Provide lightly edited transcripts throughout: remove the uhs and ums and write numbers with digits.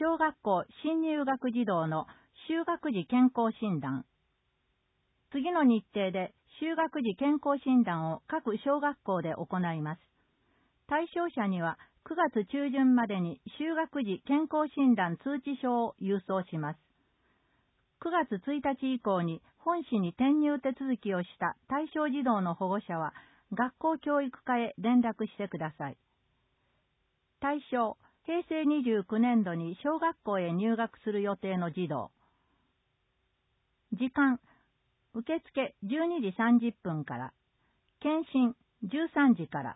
小学校新入学児童の就学時健康診断。次の日程で就学時健康診断を各小学校で行います。対象者には9月中旬までに就学時健康診断通知書を郵送します。9月1日以降に本市に転入手続きをした対象児童の保護者は学校教育課へ連絡してください。対象、平成29年度に小学校へ入学する予定の児童。時間、受付12時30分から、検診13時から。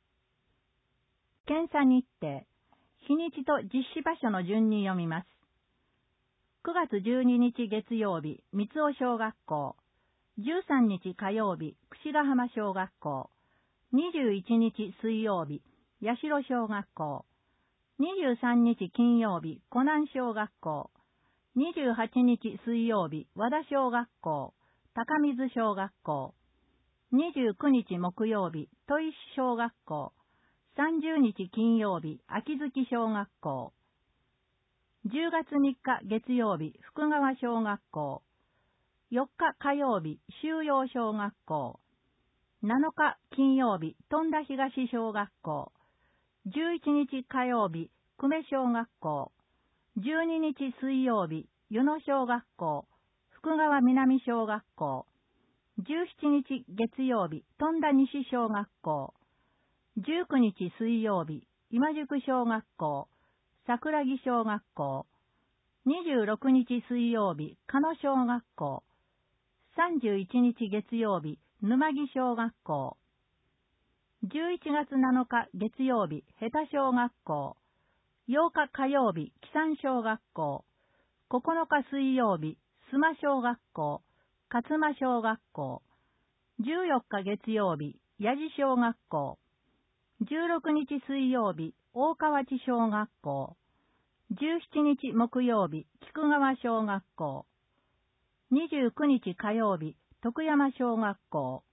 検査日程、日にちと実施場所の順に読みます。9月12日月曜日、三尾小学校。13日火曜日、櫛ヶ浜小学校。21日水曜日、八代小学校。23日金曜日、湖南小学校。28日水曜日、和田小学校。高水小学校。29日木曜日、砥石小学校。30日金曜日、秋月小学校。10月3日月曜日、福川小学校。4日火曜日、修陽小学校。7日金曜日、富田東小学校。11日火曜日、久米小学校。12日水曜日、湯野小学校。福川南小学校。17日月曜日、富田西小学校。19日水曜日、今宿小学校。桜木小学校。26日水曜日、鹿野小学校。31日月曜日、沼木小学校。11月7日月曜日、下田小学校。8日火曜日、木山小学校。9日水曜日、須磨小学校。勝間小学校。14日月曜日、八路小学校。16日水曜日、大河内小学校。17日木曜日、菊川小学校。29日火曜日、徳山小学校。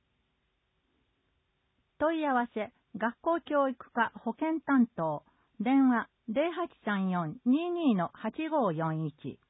問い合わせ、学校教育課保健担当、電話 0834-22-8541